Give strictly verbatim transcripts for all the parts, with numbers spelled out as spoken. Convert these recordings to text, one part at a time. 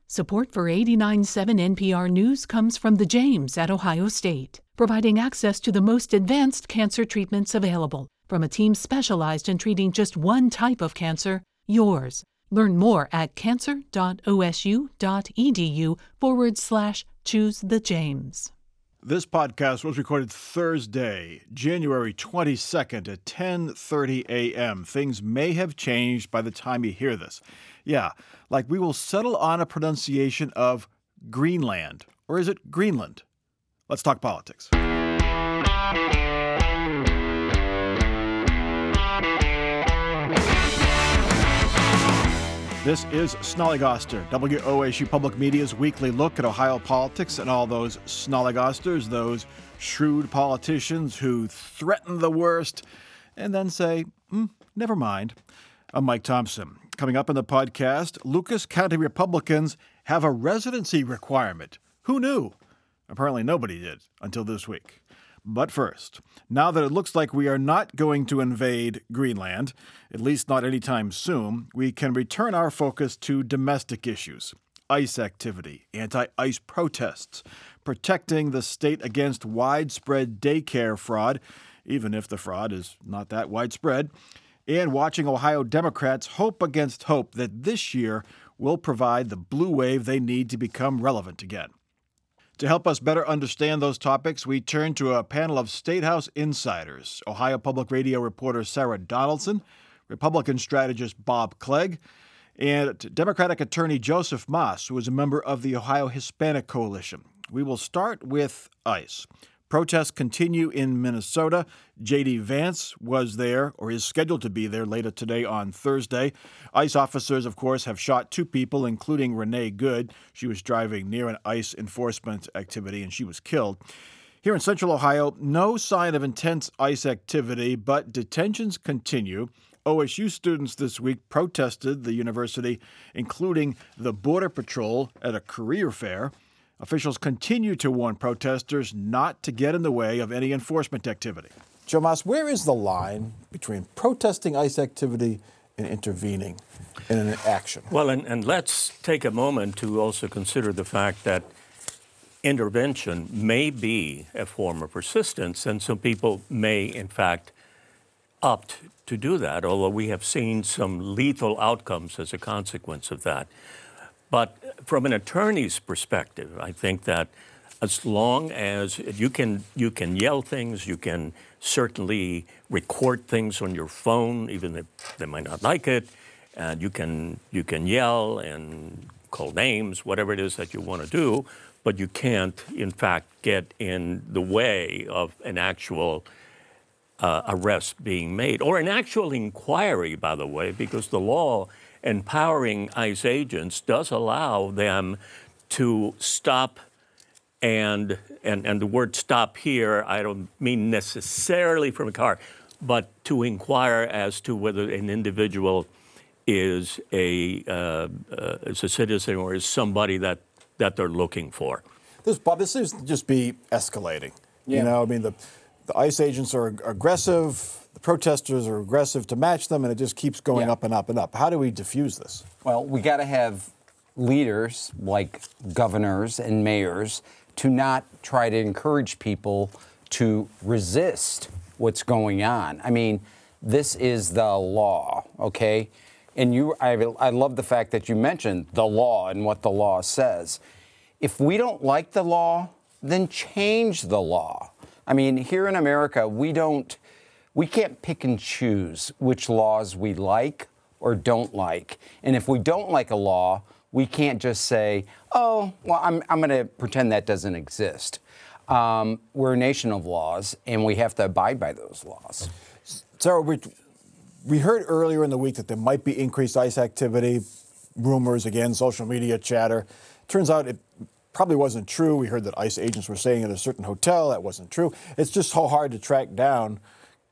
Support for eighty-nine point seven N P R News comes from the James at Ohio State, providing access to the most advanced cancer treatments available from a team specialized in treating just one type of cancer, yours. Learn more at cancer.osu.edu forward slash choose the James. This podcast was recorded Thursday, January twenty-second at ten thirty a.m. Things may have changed by the time you hear this. Yeah, like we will settle on a pronunciation of Greenland. Or is it Greenland? Let's talk politics. This is Snollygoster, W O S U Public Media's weekly look at Ohio politics and all those Snollygosters, those shrewd politicians who threaten the worst and then say, mm, never mind. I'm Mike Thompson. Coming up in the podcast, Lucas County Republicans have a residency requirement. Who knew? Apparently nobody did until this week. But first, now that it looks like we are not going to invade Greenland, at least not anytime soon, we can return our focus to domestic issues, ICE activity, anti-ICE protests, protecting the state against widespread daycare fraud, even if the fraud is not that widespread, and watching Ohio Democrats hope against hope that this year will provide the blue wave they need to become relevant again. To help us better understand those topics, we turn to a panel of State House insiders, Ohio Public Radio reporter Sarah Donaldson, Republican strategist Bob Clegg, and Democratic attorney Joseph Moss, who is a member of the Ohio Hispanic Coalition. We will start with ICE. Protests continue in Minnesota. J D. Vance was there, or is scheduled to be there later today on Thursday. ICE officers, of course, have shot two people, including Renee Good. She was driving near an ICE enforcement activity, and she was killed. Here in Central Ohio, no sign of intense ICE activity, but detentions continue. O S U students this week protested the university, including the Border Patrol at a career fair. Officials continue to warn protesters not to get in the way of any enforcement activity. Joe Moss, where is the line between protesting ICE activity and intervening in an action? Well, and, and let's take a moment to also consider the fact that intervention may be a form of resistance, and some people may, in fact, opt to do that, although we have seen some lethal outcomes as a consequence of that. But from an attorney's perspective, I think that as long as you can you can yell things, you can certainly record things on your phone, even if they might not like it, and you can you can yell and call names, whatever it is that you want to do, but you can't, in fact, get in the way of an actual uh, arrest being made, or an actual inquiry, by the way, because the law empowering ICE agents does allow them to stop and, and and the word stop here, I don't mean necessarily from a car, but to inquire as to whether an individual is a uh, uh, is a citizen or is somebody that, that they're looking for. This, Bob, this seems to just be escalating. Yeah. You know, I mean, the, the ICE agents are aggressive. The protesters are aggressive to match them, and it just keeps going yeah. up and up and up. How do we diffuse this? Well, we got to have leaders like governors and mayors to not try to encourage people to resist what's going on. I mean, this is the law, okay? And you, I, I love the fact that you mentioned the law and what the law says. If we don't like the law, then change the law. I mean, here in America, we don't. We can't pick and choose which laws we like or don't like. And if we don't like a law, we can't just say, oh, well, I'm, I'm going to pretend that doesn't exist. Um, we're a nation of laws, and we have to abide by those laws. Sarah, we, we heard earlier in the week that there might be increased ICE activity, rumors, again, social media chatter. Turns out it probably wasn't true. We heard that ICE agents were staying at a certain hotel. That wasn't true. It's just so hard to track down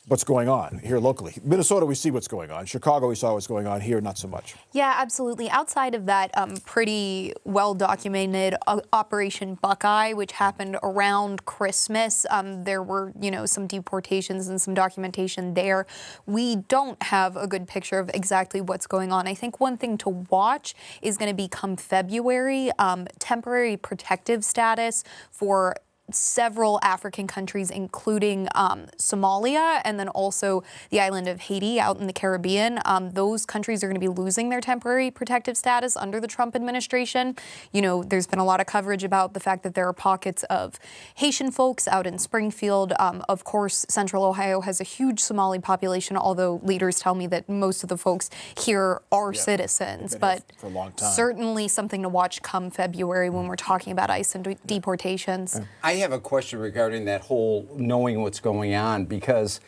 what's going on here locally. Minnesota, we see what's going on. Chicago, we saw what's going on. Here, not so much. Yeah, absolutely. Outside of that um, pretty well-documented uh, Operation Buckeye, which happened around Christmas, um, there were, you know, some deportations and some documentation there. We don't have a good picture of exactly what's going on. I think one thing to watch is going to be come February, um, temporary protective status for several African countries, including um, Somalia and then also the island of Haiti out in the Caribbean. Um, those countries are going to be losing their temporary protective status under the Trump administration. You know, there's been a lot of coverage about the fact that there are pockets of Haitian folks out in Springfield. Um, of course, Central Ohio has a huge Somali population, although leaders tell me that most of the folks here are yeah, citizens. But for a long time. Certainly something to watch come February when we're talking about ICE and de- deportations. I I have a question regarding that whole knowing what's going on, because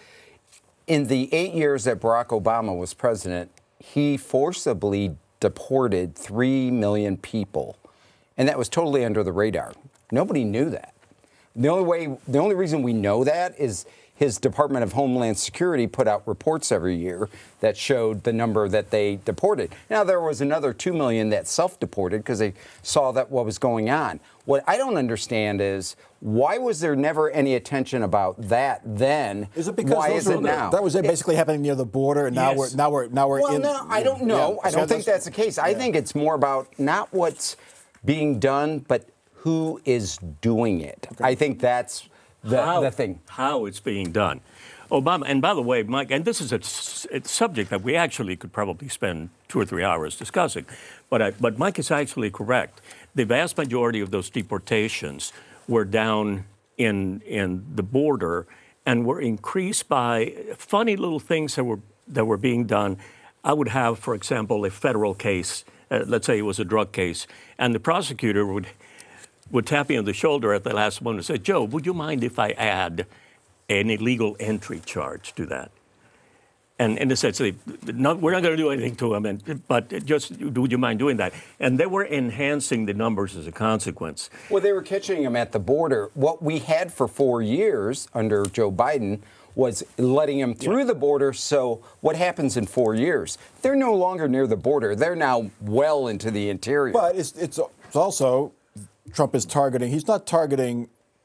in the eight years that Barack Obama was president, he forcibly deported three million people, and that was totally under the radar. Nobody knew that. The only way, the only reason we know that is his Department of Homeland Security put out reports every year that showed the number that they deported. Now, there was another two million that self-deported because they saw that what was going on. What I don't understand is, why was there never any attention about that then? Is it because why those is were, it now? That was basically happening near the border, and now Yes. we're now we're now we're well, in. no, I don't know. Yeah. I don't think that's the case. I think it's more about not what's being done, but who is doing it. Okay. I think that's the, how, the thing. How it's being done. Obama, and by the way, Mike, and this is a, a subject that we actually could probably spend two or three hours discussing, but I, but Mike is actually correct. The vast majority of those deportations were down in in the border and were increased by funny little things that were that were being done. I would have, for example, a federal case. Uh, let's say it was a drug case, and the prosecutor would would tap me on the shoulder at the last moment and say, "Joe, would you mind if I add an illegal entry charge to that?" And and they said, no, "We're not going to do anything to him, and, but just would you mind doing that?" And they were enhancing the numbers as a consequence. Well, they were catching him at the border. What we had for four years under Joe Biden was letting him through yeah. the border. So what happens in four years? They're no longer near the border. They're now well into the interior. But it's it's, it's also, Trump is targeting, he's not targeting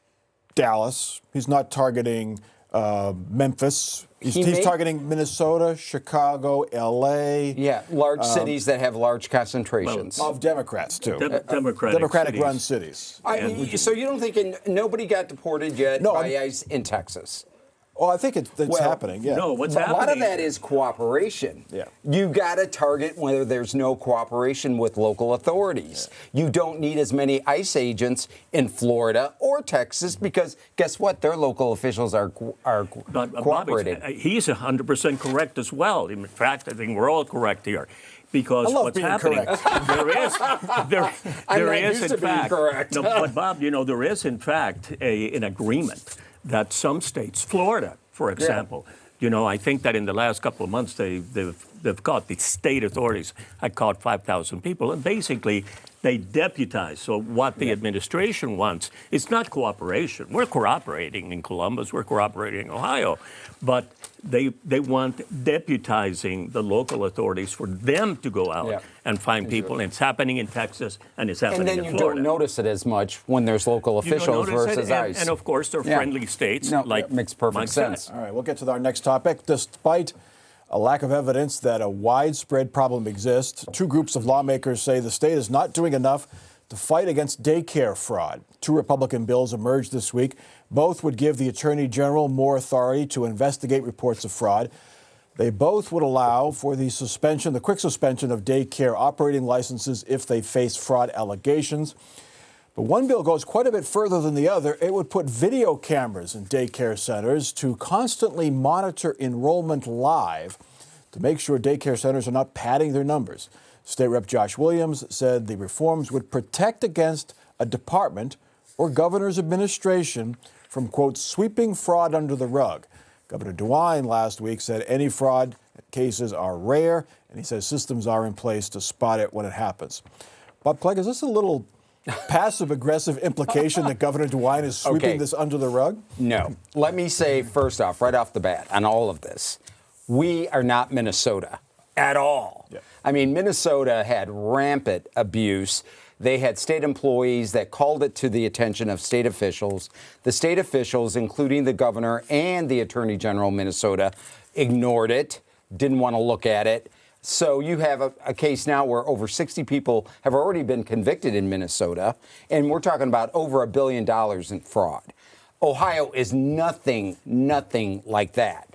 Dallas. He's not targeting uh, Memphis. He's, he he's may, targeting Minnesota, Chicago, L A. Yeah, large um, cities that have large concentrations. Well, of Democrats, too. De- Democratic Democratic-run cities. cities. I, so you don't think in, nobody got deported yet no, by I'm, ICE in Texas? Oh, I think it, it's well, happening, yeah. No, what's a happening? A lot of that is cooperation. Yeah. You got to target whether there's no cooperation with local authorities. Yeah. You don't need as many ICE agents in Florida or Texas because guess what? Their local officials are are but, uh, cooperating. Bobby, he's one hundred percent correct as well. In fact, I think we're all correct here. Because what's happening, there is, there, there is in fact, no, but Bob, you know, there is in fact a, an agreement that some states, Florida, for example, yeah. you know, I think that in the last couple of months they, they've they've caught the state authorities. I caught five thousand people, and basically they deputize. So what the yeah. administration wants is not cooperation. We're cooperating in Columbus. We're cooperating in Ohio, but they they want deputizing the local authorities for them to go out yeah. and find people. And it's happening in Texas, and it's happening in Florida. And then you don't notice it as much when there's local officials versus it, and, ICE. And of course, they're yeah. friendly states. No, like makes perfect Mike sense. said. All right, we'll get to our next topic. Despite a lack of evidence that a widespread problem exists, two groups of lawmakers say the state is not doing enough to fight against daycare fraud. Two Republican bills emerged this week. Both would give the Attorney General more authority to investigate reports of fraud. They both would allow for the suspension, the quick suspension of daycare operating licenses if they face fraud allegations. But one bill goes quite a bit further than the other. It would put video cameras in daycare centers to constantly monitor enrollment live to make sure daycare centers are not padding their numbers. State Rep Josh Williams said the reforms would protect against a department or governor's administration from, quote, sweeping fraud under the rug. Governor DeWine last week said any fraud cases are rare, and he says systems are in place to spot it when it happens. Bob Clegg, is this a little passive-aggressive implication that Governor DeWine is sweeping Okay. this under the rug? No. Let me say, first off, right off the bat, on all of this, we are not Minnesota at all. Yeah. I mean, Minnesota had rampant abuse. They had state employees that called it to the attention of state officials. The state officials, including the governor and the attorney general of Minnesota, ignored it, didn't want to look at it. So you have a, a case now where over sixty people have already been convicted in Minnesota, and we're talking about over a billion dollars in fraud. Ohio is nothing, nothing like that.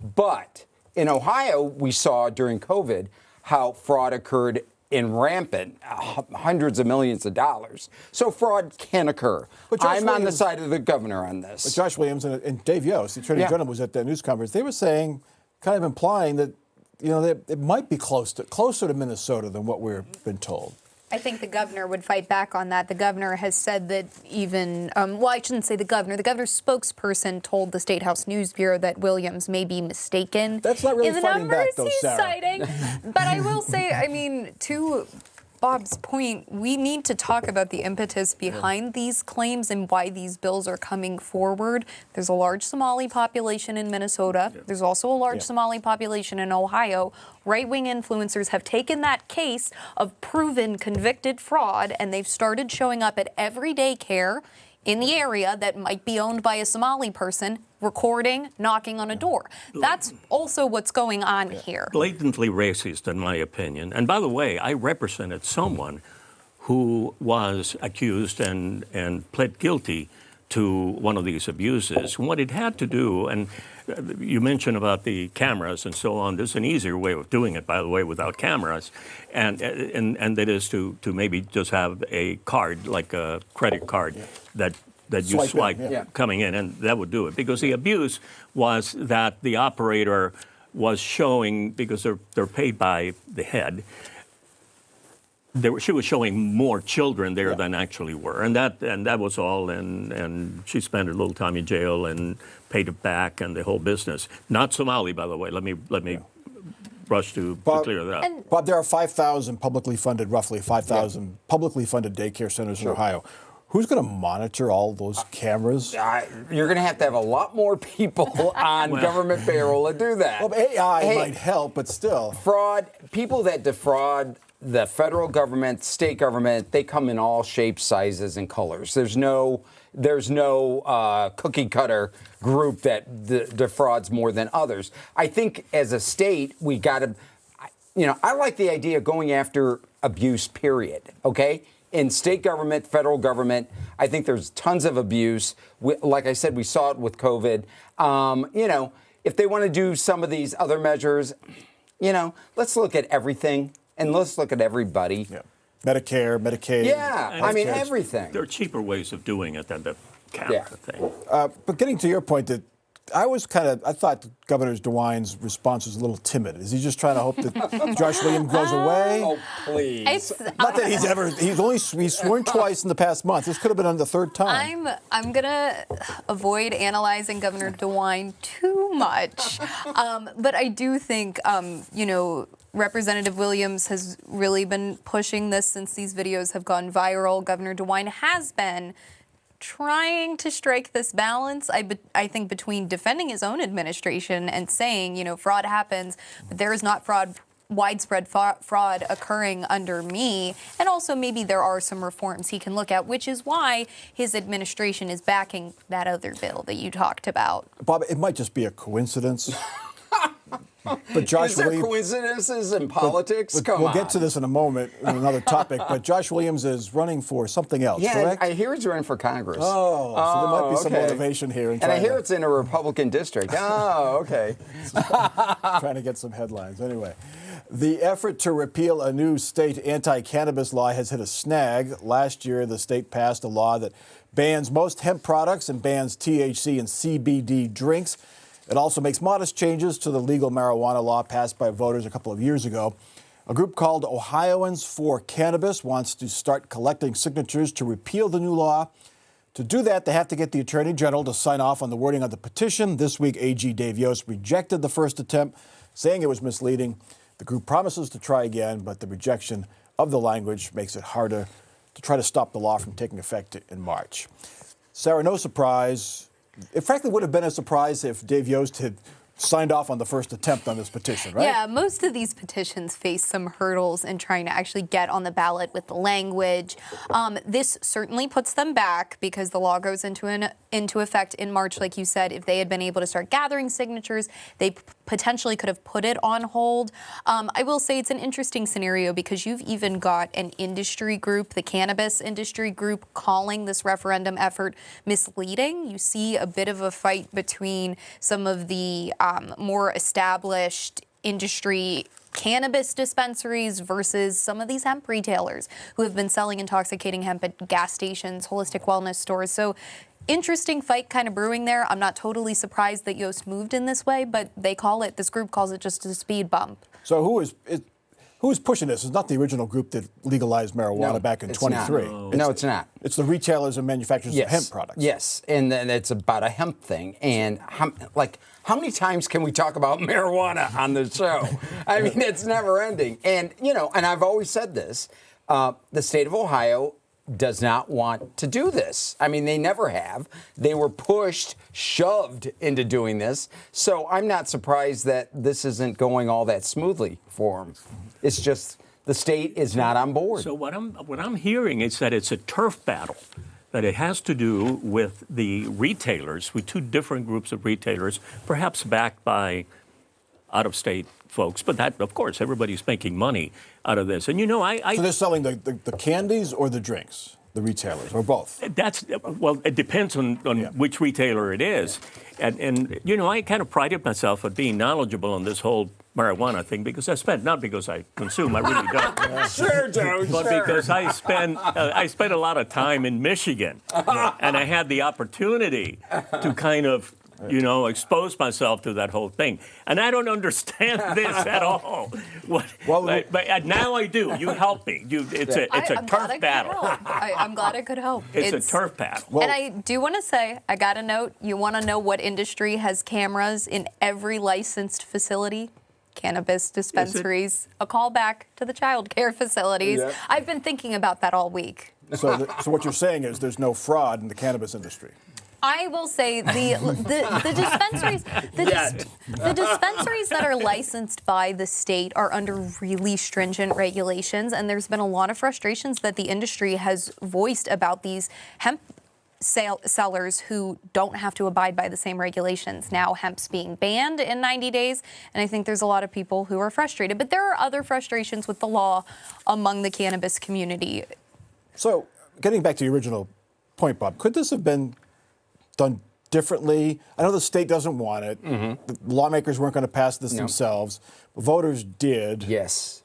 But in Ohio, we saw during COVID how fraud occurred in rampant, uh, hundreds of millions of dollars. So fraud can occur. But Josh I'm on the Williams- side of the governor on this. But Josh Williams and, and Dave Yost, the Attorney Yeah. General, was at the news conference. They were saying, kind of implying that, you know, they, it might be close to closer to Minnesota than what we've been told. I think the governor would fight back on that. The governor has said that even, um, well, I shouldn't say the governor. The governor's spokesperson told the State House News Bureau that Williams may be mistaken That's not really in the fighting numbers back, though, he's Sarah. citing. But I will say, I mean, to Bob's point, we need to talk about the impetus behind these claims and why these bills are coming forward. There's a large Somali population in Minnesota. There's also a large Yeah. Somali population in Ohio. Right-wing influencers have taken that case of proven convicted fraud, and they've started showing up at every daycare in the area that might be owned by a Somali person, recording, knocking on a door. That's also what's going on here. Blatantly racist, in my opinion. And by the way, I represented someone who was accused and, and pled guilty to one of these abuses. What it had to do, and you mentioned about the cameras and so on, there's an easier way of doing it, by the way, without cameras, and and, and that is to, to maybe just have a card, like a credit card, yeah. that that you Swipe in, swipe yeah. coming in, and that would do it. Because the abuse was that the operator was showing, because they're, they're paid by the head, They were, she was showing more children there yeah. than actually were, and that and that was all. And, and she spent a little time in jail and paid it back, and the whole business. Not Somali, by the way. Let me let me yeah. rush to, Bob, to clear that. And, Bob, there are five thousand publicly funded, roughly five thousand yeah. publicly funded daycare centers sure. in Ohio. Who's going to monitor all those cameras? Uh, you're going to have to have a lot more people on well, government payroll to do that. Well, A I hey, might help, but still. Fraud, people that defraud the federal government, state government, they come in all shapes, sizes, and colors. There's no, there's no uh, cookie cutter group that de- defrauds more than others. I think as a state, we got to, you know, I like the idea of going after abuse, period, okay? In state government, federal government, I think there's tons of abuse. We, like I said, we saw it with COVID. Um, you know, if they want to do some of these other measures, you know, let's look at everything. And let's look at everybody. Yeah. Medicare, Medicaid. Yeah, and I mean, there's, everything. There are cheaper ways of doing it than the camera yeah. thing. Uh, but getting to your point, that I was kind of, I thought Governor DeWine's response was a little timid. Is he just trying to hope that Josh Williams goes away? Oh, please. It's, Not that he's ever, he's only, he's sworn twice in the past month. This could have been on the third time. I'm I'm gonna avoid analyzing Governor DeWine too much, um, but I do think um, you know Representative Williams has really been pushing this since these videos have gone viral. Governor DeWine has been trying to strike this balance, I, be, I think, between defending his own administration and saying, you know, fraud happens, but there is not fraud, widespread fa- fraud occurring under me. And also maybe there are some reforms he can look at, which is why his administration is backing that other bill that you talked about. Bob, it might just be a coincidence. But Josh Is there Williams, coincidences in politics? but Come we'll on. get to this in a moment, in another topic. But Josh Williams is running for something else, Yeah, correct? I hear he's running for Congress. Oh, so there might be some okay. motivation here. In And I trying hear to, it's in a Republican district. Oh, okay. trying to get some headlines. Anyway, the effort to repeal a new state anti-cannabis law has hit a snag. Last year, the state passed a law that bans most hemp products and bans T H C and C B D drinks. It also makes modest changes to the legal marijuana law passed by voters a couple of years ago. A group called Ohioans for Cannabis wants to start collecting signatures to repeal the new law. To do that, they have to get the Attorney General to sign off on the wording of the petition. This week, A G Dave Yost rejected the first attempt, saying it was misleading. The group promises to try again, but the rejection of the language makes it harder to try to stop the law from taking effect in March. Sarah, no surprise. It frankly would have been a surprise if Dave Yost had signed off on the first attempt on this petition, right? Yeah, most of these petitions face some hurdles in trying to actually get on the ballot with the language. Um, this certainly puts them back because the law goes into an, into effect in March, like you said. If they had been able to start gathering signatures, they p- potentially could have put it on hold. Um, I will say it's an interesting scenario because you've even got an industry group, the cannabis industry group, calling this referendum effort misleading. You see a bit of a fight between some of the Um, more established industry cannabis dispensaries versus some of these hemp retailers who have been selling intoxicating hemp at gas stations, holistic wellness stores. So interesting fight kind of brewing there. I'm not totally surprised that Yost moved in this way, but they call it, this group calls it just a speed bump. So who is it, who is pushing this? It's not the original group that legalized marijuana No, back in it's twenty-three. not. It's No, the- it's not. It's the retailers and manufacturers Yes. of hemp products. Yes, and then it's about a hemp thing. And how, like, how many times can we talk about marijuana on the show? I mean, it's never ending. And, you know, and I've always said this, uh, the state of Ohio does not want to do this. I mean, they never have. They were pushed, shoved into doing this. So I'm not surprised that this isn't going all that smoothly for them. It's just the state is not on board. So what I'm what I'm hearing is that it's a turf battle, that it has to do with the retailers, with two different groups of retailers, perhaps backed by out-of-state folks. But that, of course, everybody's making money out of this. And you know, I, I So they're selling the, the, the candies or the drinks, the retailers, or both? That's, well, it depends on, on Yeah. which retailer it is. And, and, you know, I kind of prided myself at being knowledgeable on this whole marijuana thing because I spent, not because I consume, I really don't. Sure, Joe, But sure. because I spend, uh, I spent a lot of time in Michigan. And I had the opportunity to kind of, you know, expose myself to that whole thing. And I don't understand this at all. What, Well, but, but uh, now I do. You help me. You, it's a, it's I, a I'm glad I turf could battle. help. I, I'm glad I could help. It's, a turf battle. and I do want to say, I got a note. You want to know what industry has cameras in every licensed facility? Cannabis dispensaries. A call back to the child care facilities. Yeah. I've been thinking about that all week. So, the, so what you're saying is there's no fraud in the cannabis industry. I will say the the, the dispensaries the, dis, the dispensaries that are licensed by the state are under really stringent regulations, and there's been a lot of frustrations that the industry has voiced about these hemp sale, sellers who don't have to abide by the same regulations. Now hemp's being banned in ninety days, and I think there's a lot of people who are frustrated. But there are other frustrations with the law among the cannabis community. So, getting back to the original point, Bob, could this have been done differently? I know the state doesn't want it. Mm-hmm. The lawmakers weren't going to pass this No. themselves. But voters did. Yes.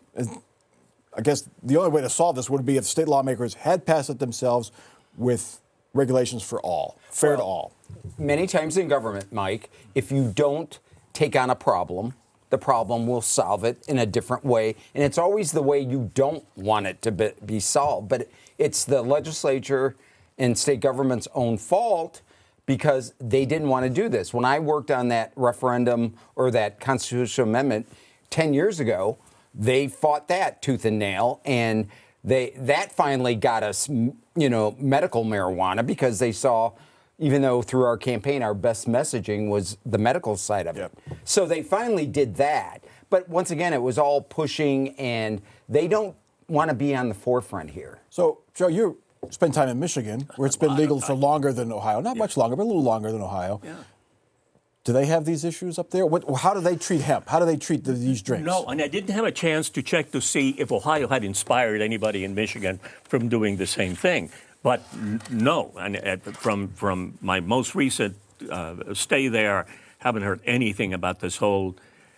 I guess the only way to solve this would be if state lawmakers had passed it themselves with regulations for all, fair to all. Many times in government, Mike, if you don't take on a problem, the problem will solve it in a different way. And it's always the way you don't want it to be, be solved. But it's the legislature and state government's own fault because they didn't want to do this. When I worked on that referendum or that constitutional amendment ten years ago, they fought that tooth and nail, and they that finally got us, you know, medical marijuana because they saw, even though through our campaign our best messaging was the medical side of it. Yep. So they finally did that. But once again, it was all pushing, and they don't want to be on the forefront here. So, Joe, you spent time in Michigan, where it's been legal for longer than Ohio. Not much longer, but a little longer than Ohio. Yeah. Do they have these issues up there? What, how do they treat hemp? How do they treat the, these drinks? No, and I didn't have a chance to check to see if Ohio had inspired anybody in Michigan from doing the same thing. But n- no, and uh, from from my most recent uh, stay there, haven't heard anything about this whole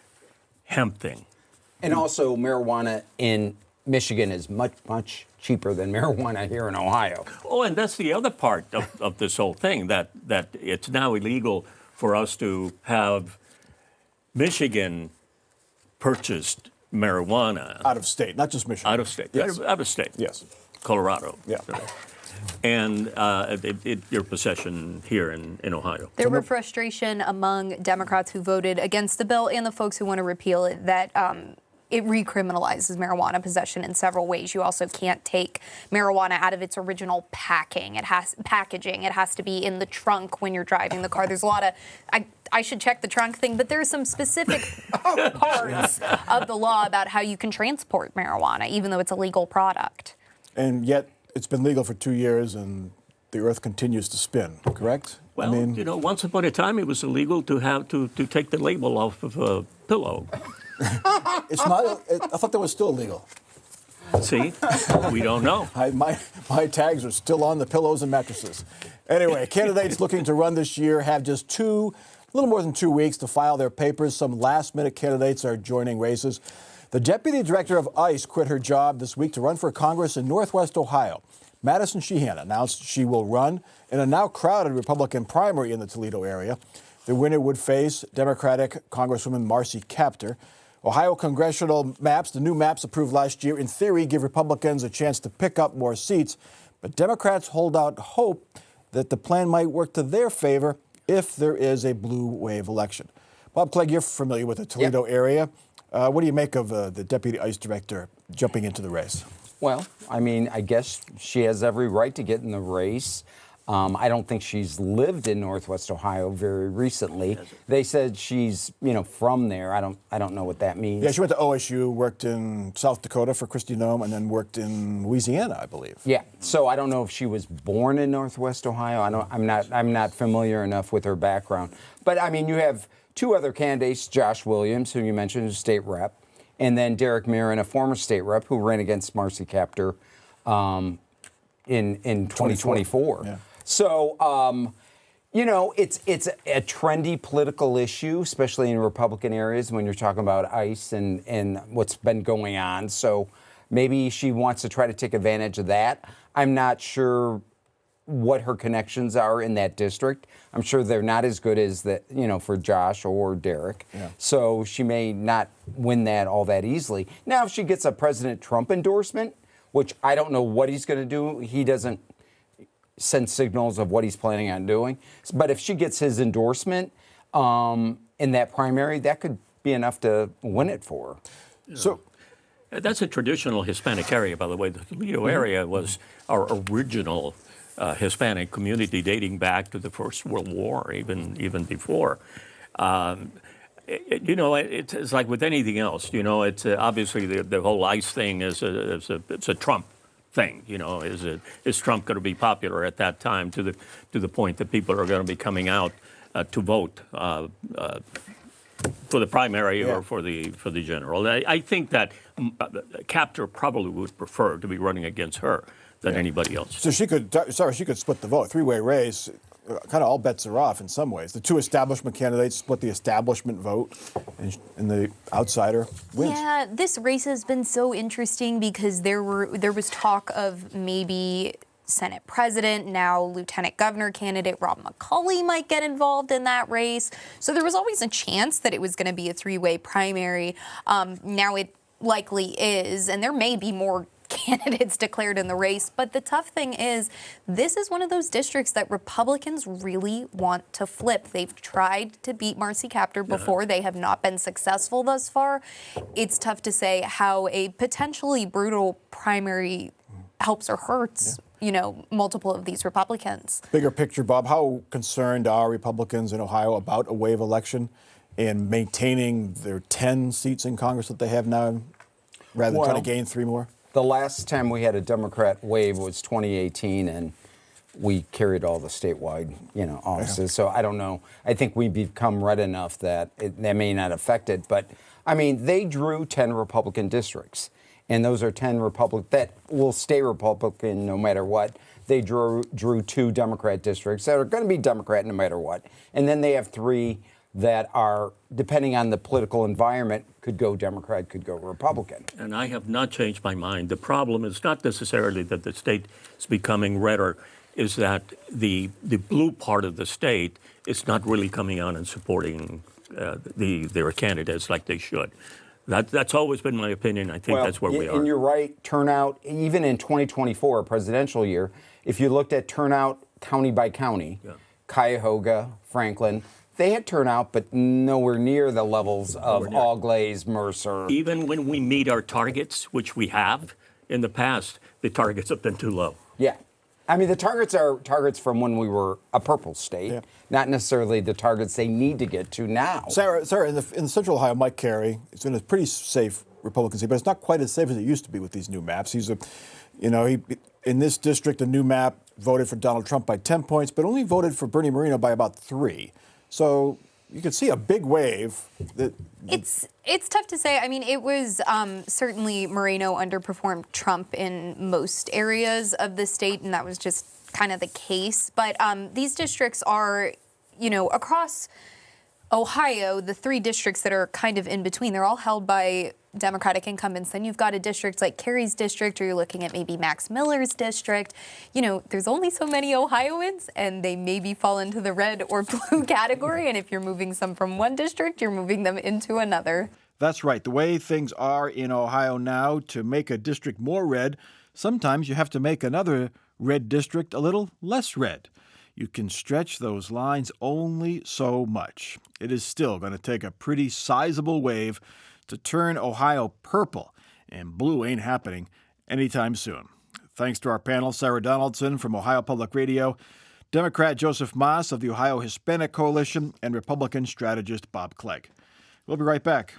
hemp thing. And also, marijuana in Michigan is much, much cheaper than marijuana here in Ohio. Oh, and that's the other part of, of this whole thing, that that it's now illegal for us to have Michigan purchased marijuana Out of state, not just Michigan. out of state. Yes. Out of, out of state. Yes. Colorado. Yeah. And uh, it, it, your possession here in, in Ohio. There were frustration among Democrats who voted against the bill and the folks who want to repeal it that um, it recriminalizes marijuana possession in several ways. You also can't take marijuana out of its original packing. It has packaging. It has to be in the trunk when you're driving the car. There's a lot of I I should check the trunk thing, but there's some specific parts of the law about how you can transport marijuana, even though it's a legal product. And yet, it's been legal for two years, and the earth continues to spin, correct? Well, I mean, you know, once upon a time, it was illegal to have to, to take the label off of a pillow. it's not. It, I thought that was still illegal. See? We don't know. I, my, my tags are still on the pillows and mattresses. Anyway, candidates looking to run this year have just two, a little more than two weeks to file their papers. Some last-minute candidates are joining races. The deputy director of ICE quit her job this week to run for Congress in Northwest Ohio. Madison Sheehan announced she will run in a now crowded Republican primary in the Toledo area. The winner would face Democratic Congresswoman Marcy Kaptur. Ohio congressional maps, the new maps approved last year, in theory give Republicans a chance to pick up more seats, but Democrats hold out hope that the plan might work to their favor if there is a blue wave election. Bob Clegg, you're familiar with the Toledo Yep. area. Uh, what do you make of uh, the deputy ICE director jumping into the race? Well, I mean, I guess she has every right to get in the race. Um, I don't think she's lived in Northwest Ohio very recently. They said she's, you know, from there. I don't, I don't know what that means. Yeah, she went to O S U, worked in South Dakota for Kristi Noem, and then worked in Louisiana, I believe. Yeah. So I don't know if she was born in Northwest Ohio. I don't. I'm not. I'm not familiar enough with her background. But I mean, you have two other candidates: Josh Williams, who you mentioned, is state rep, and then Derek Marin, a former state rep who ran against Marcy Kaptur um, in in twenty twenty-four. Yeah. So, um, you know, it's it's a trendy political issue, especially in Republican areas when you're talking about ICE and, and what's been going on. So maybe she wants to try to take advantage of that. I'm not sure what her connections are in that district. I'm sure they're not as good as that, you know, for Josh or Derek. Yeah. So she may not win that all that easily. Now, if she gets a President Trump endorsement, which I don't know what he's going to do, he doesn't send signals of what he's planning on doing. But if she gets his endorsement um, in that primary, that could be enough to win it for her. So That's a traditional Hispanic area, by the way. The Toledo area was our original uh, Hispanic community dating back to the First World War, even even before. Um, it, you know, it, it's like with anything else. You know, it's uh, obviously the, the whole ICE thing is a, is a it's a Trump thing. You know, is it, is Trump going to be popular at that time to the to the point that people are going to be coming out uh, to vote uh, uh, for the primary Yeah. or for the for the general? I, I think that um, Kaptur probably would prefer to be running against her than anybody else. So she could, sorry, she could split the vote. Three-way race, kind of all bets are off in some ways. The two establishment candidates split the establishment vote, and, and the outsider wins. Yeah, this race has been so interesting because there were there was talk of maybe Senate President, now Lieutenant Governor candidate Rob McCauley might get involved in that race. So there was always a chance that it was going to be a three-way primary. Um, now it likely is, and there may be more candidates declared in the race. But the tough thing is, this is one of those districts that Republicans really want to flip. They've tried to beat Marcy Kaptur before. They have not been successful thus far. It's tough to say how a potentially brutal primary helps or hurts, yeah. you know, multiple of these Republicans. Bigger picture, Bob, how concerned are Republicans in Ohio about a wave election and maintaining their ten seats in Congress that they have now, rather than Well, trying to gain three more? The last time we had a Democrat wave was twenty eighteen, and we carried all the statewide, you know, offices. So I don't know. I think we've become red enough that it, that may not affect it. But I mean, they drew ten Republican districts, and those are ten Republic that will stay Republican no matter what. They drew drew two Democrat districts that are going to be Democrat no matter what, and then they have three that are, depending on the political environment, could go Democrat, could go Republican. And I have not changed my mind. The problem is not necessarily that the state is becoming redder, is that the the blue part of the state is not really coming out and supporting uh, the their candidates like they should. That, that's always been my opinion. I think Well, that's where y- we are. And you're right, turnout, even in twenty twenty-four, a presidential year, if you looked at turnout county by county, Yeah. Cuyahoga, Franklin, they had turnout, but nowhere near the levels of Auglaize, Mercer. Even when we meet our targets, which we have in the past, the targets have been too low. Yeah. I mean, the targets are targets from when we were a purple state, yeah. not necessarily the targets they need to get to now. Sarah, Sarah in, the, in Central Ohio, Mike Carey is in a pretty safe Republican seat, but it's not quite as safe as it used to be with these new maps. He's a, you know, he in this district, a new map voted for Donald Trump by ten points, but only voted for Bernie Moreno by about three. So you can see a big wave. That, it's it's tough to say. I mean, it was um, certainly Moreno underperformed Trump in most areas of the state, and that was just kind of the case. But um, these districts are, you know, across Ohio, the three districts that are kind of in between, they're all held by Democratic incumbents. Then you've got a district like Carey's district, or you're looking at maybe Max Miller's district. You know, there's only so many Ohioans, and they maybe fall into the red or blue category. And if you're moving some from one district, you're moving them into another. That's right. The way things are in Ohio now, to make a district more red, sometimes you have to make another red district a little less red. You can stretch those lines only so much. It is still going to take a pretty sizable wave to turn Ohio purple, and blue ain't happening anytime soon. Thanks to our panel, Sarah Donaldson from Ohio Public Radio, Democrat Joseph Moss of the Ohio Hispanic Coalition, and Republican strategist Bob Clegg. We'll be right back.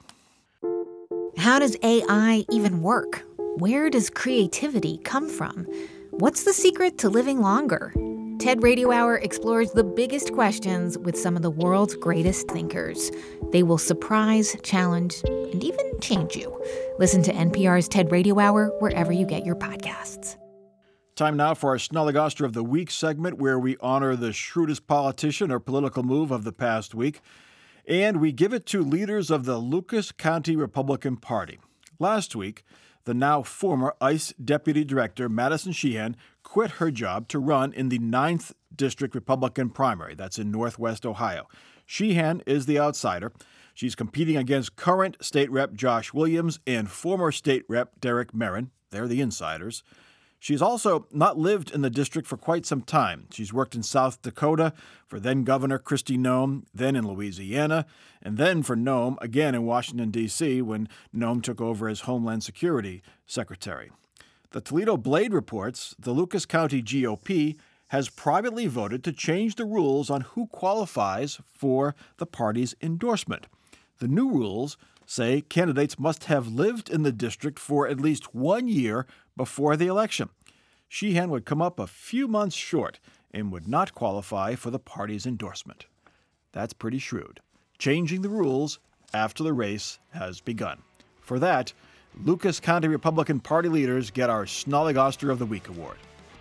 How does A I even work? Where does creativity come from? What's the secret to living longer? TED Radio Hour explores the biggest questions with some of the world's greatest thinkers. They will surprise, challenge, and even change you. Listen to N P R's TED Radio Hour wherever you get your podcasts. Time now for our Snollygoster of the Week segment, where we honor the shrewdest politician or political move of the past week. And we give it to leaders of the Lucas County Republican Party. Last week, the now former ICE Deputy Director, Madison Sheehan, quit her job to run in the ninth District Republican primary. That's in Northwest Ohio. Sheehan is the outsider. She's competing against current State Rep Josh Williams and former State Rep Derek Merrin. They're the insiders. She's also not lived in the district for quite some time. She's worked in South Dakota for then-Governor Kristi Noem, then in Louisiana, and then for Noem again in Washington, D C, when Noem took over as Homeland Security Secretary. The Toledo Blade reports the Lucas County G O P has privately voted to change the rules on who qualifies for the party's endorsement. The new rules say candidates must have lived in the district for at least one year before the election. Sheehan would come up a few months short and would not qualify for the party's endorsement. That's pretty shrewd. Changing the rules after the race has begun. For that, Lucas County Republican Party leaders get our Snollygoster of the Week award.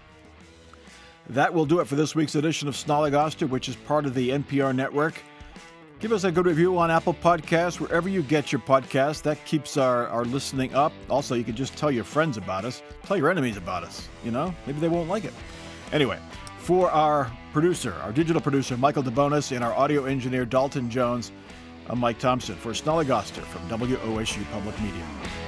That will do it for this week's edition of Snollygoster, which is part of the N P R network. Give us a good review on Apple Podcasts, wherever you get your podcasts. That keeps our, our listening up. Also, you can just tell your friends about us. Tell your enemies about us. You know, maybe they won't like it. Anyway, for our producer, our digital producer, Michael DeBonis, and our audio engineer, Dalton Jones, I'm Mike Thompson for Snollygoster from W O S U Public Media.